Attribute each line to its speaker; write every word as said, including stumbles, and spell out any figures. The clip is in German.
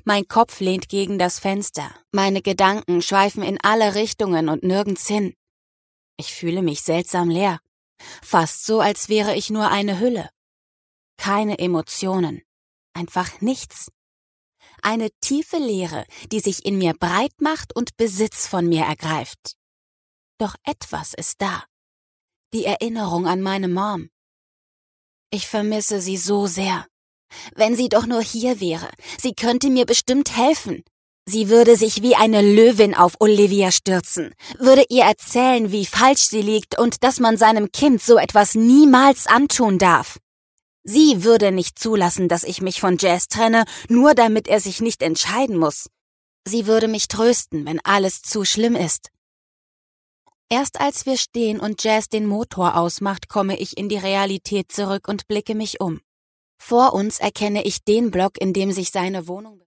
Speaker 1: Mein Kopf lehnt gegen das Fenster. Meine Gedanken schweifen in alle Richtungen und nirgends hin. Ich fühle mich seltsam leer. Fast so, als wäre ich nur eine Hülle. Keine Emotionen. Einfach nichts. Eine tiefe Leere, die sich in mir breit macht und Besitz von mir ergreift. Doch etwas ist da. Die Erinnerung an meine Mom. Ich vermisse sie so sehr. Wenn sie doch nur hier wäre, sie könnte mir bestimmt helfen. Sie würde sich wie eine Löwin auf Olivia stürzen, würde ihr erzählen, wie falsch sie liegt und dass man seinem Kind so etwas niemals antun darf. Sie würde nicht zulassen, dass ich mich von Jazz trenne, nur damit er sich nicht entscheiden muss. Sie würde mich trösten, wenn alles zu schlimm ist. Erst als wir stehen und Jazz den Motor ausmacht, komme ich in die Realität zurück und blicke mich um. Vor uns erkenne ich den Block, in dem sich seine Wohnung befindet.